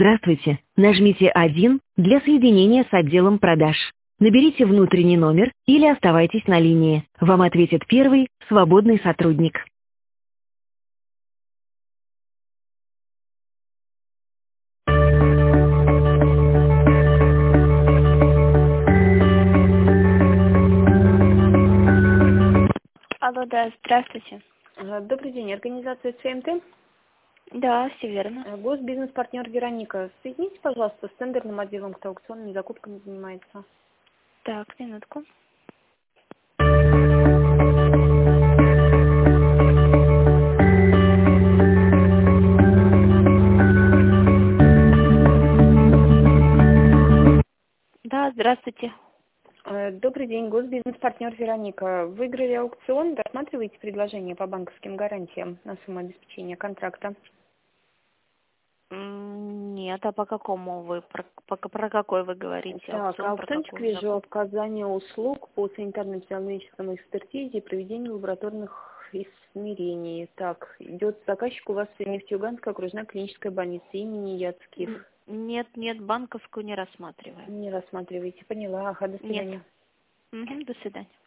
Здравствуйте. Нажмите 1 для соединения с отделом продаж. Наберите внутренний номер или оставайтесь на линии. Вам ответит первый свободный сотрудник. Алло, да, здравствуйте. Добрый день. Организация ЦМТ. Да, все верно. Госбизнес-партнер Вероника. Соедините, пожалуйста, с тендерным отделом, кто аукционными закупками занимается. Так, минутку. Да, здравствуйте. Добрый день. Госбизнес-партнер Вероника. Выиграли аукцион. Рассматриваете предложение по банковским гарантиям на сумму обеспечения контракта? Нет, а по какому вы, про какой вы говорите? Так, Аукцион, про аукциончик какую вижу закупку? оказание услуг по санитарно-эпидемиологической экспертизе и проведению лабораторных измерений. Так, идет заказчик у вас Нефтеюганская окружная клиническая больница имени Яцких. Нет, банковскую не рассматриваем. Не рассматриваете, поняла. Ага, до Нет. свидания. До свидания.